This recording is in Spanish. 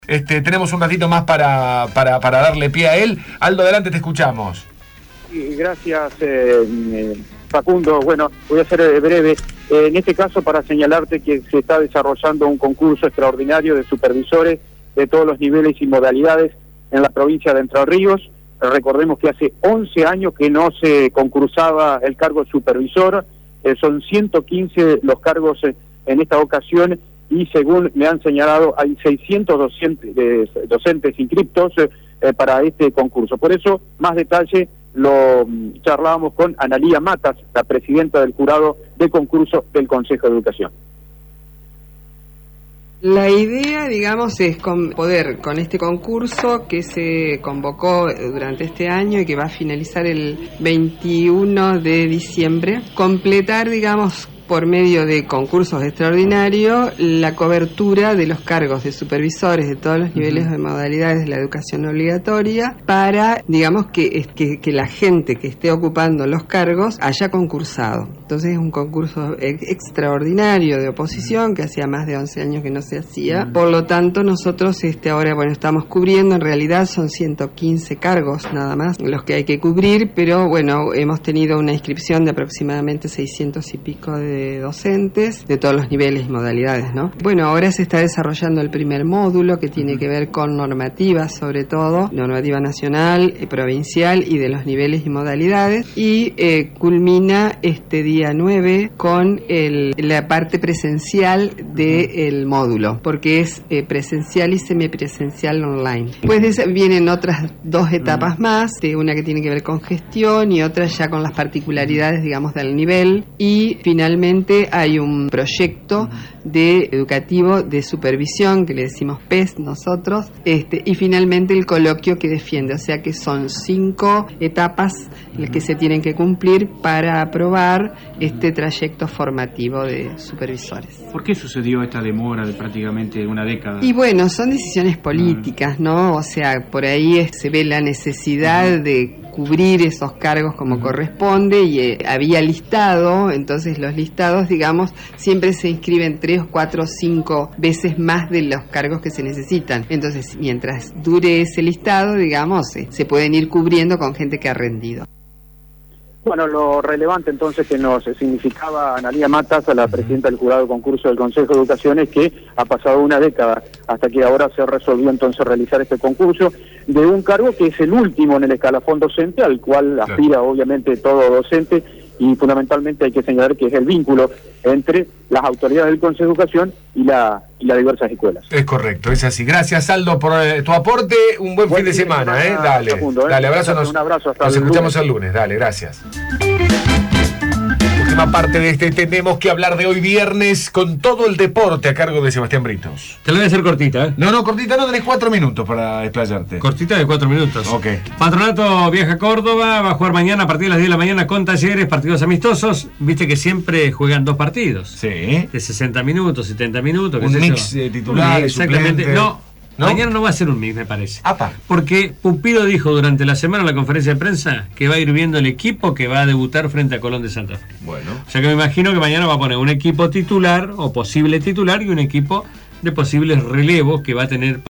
Tenemos un ratito más para darle pie a él. Aldo, adelante, te escuchamos. Sí, gracias, Facundo. Bueno, voy a ser breve. En este caso, para señalarte que se está desarrollando un concurso extraordinario de supervisores de todos los niveles y modalidades en la provincia de Entre Ríos. Recordemos que hace 11 años que no se concursaba el cargo de supervisor. Son 115 los cargos en esta ocasión, y según me han señalado hay 600 docentes inscriptos para este concurso. Por eso, más detalle lo charlábamos con Analía Matas, la presidenta del jurado de concurso del Consejo de Educación. La idea, digamos, es poder, con este concurso que se convocó durante este año y que va a finalizar el 21 de diciembre, completar, digamos, por medio de concursos extraordinarios, la cobertura de los cargos de supervisores de todos los niveles de modalidades de la educación obligatoria para, digamos, que la gente que esté ocupando los cargos haya concursado. Entonces es un concurso extraordinario de oposición que hacía más de 11 años que no se hacía. Por lo tanto, nosotros ahora, estamos cubriendo, en realidad son 115 cargos nada más los que hay que cubrir, pero bueno, hemos tenido una inscripción de aproximadamente 600 y pico de docentes de todos los niveles y modalidades, ¿no? Bueno, ahora se está desarrollando el primer módulo que tiene que ver con normativa, sobre todo normativa nacional, provincial y de los niveles y modalidades, y culmina este día 9 con la parte presencial del módulo, porque es presencial y semipresencial online. Después de eso vienen otras dos etapas más, una que tiene que ver con gestión y otra ya con las particularidades, digamos, del nivel, y finalmente hay un proyecto educativo de supervisión que le decimos PES nosotros, y finalmente el coloquio que defiende, o sea que son 5 etapas las que se tienen que cumplir para aprobar este trayecto formativo de supervisores. ¿Por qué sucedió esta demora de prácticamente una década? Y bueno, son decisiones políticas, ¿no? O sea, por ahí se ve la necesidad de cubrir esos cargos como corresponde, y había listado, entonces los listados, digamos, siempre se inscriben 3, 4, 5 veces más de los cargos que se necesitan. Entonces, mientras dure ese listado, digamos, se pueden ir cubriendo con gente que ha rendido. Bueno, lo relevante entonces que nos significaba Analía Matas, a la presidenta del jurado de concurso del Consejo de Educación, es que ha pasado una década hasta que ahora se resolvió entonces realizar este concurso de un cargo que es el último en el escalafón docente, al cual aspira obviamente todo docente, y fundamentalmente hay que señalar que es el vínculo entre las autoridades del Consejo de Educación y las diversas escuelas. Es correcto, es así. Gracias, Aldo, por tu aporte. Un buen fin de semana, Dale, Facundo, dale, abrazo. Un abrazo, hasta nos escuchamos lunes. el lunes. Dale, gracias. Última parte de tenemos que hablar de hoy viernes con todo el deporte a cargo de Sebastián Britos. Te lo voy a hacer cortita, ¿eh? No, cortita no, tenés 4 minutos para desplayarte. Cortita de 4 minutos. Ok. Patronato viaja a Córdoba, va a jugar mañana a partir de las 10 de la mañana con Talleres, partidos amistosos. Viste que siempre juegan 2 partidos. Sí. De 60 minutos, 70 minutos. Un mix de titulares, exactamente. suplentes. No, mañana no va a ser un mix, me parece. Apa. Porque Pumpido dijo durante la semana en la conferencia de prensa que va a ir viendo el equipo que va a debutar frente a Colón de Santa Fe. Bueno. O sea que me imagino que mañana va a poner un equipo titular o posible titular y un equipo de posibles relevos que va a tener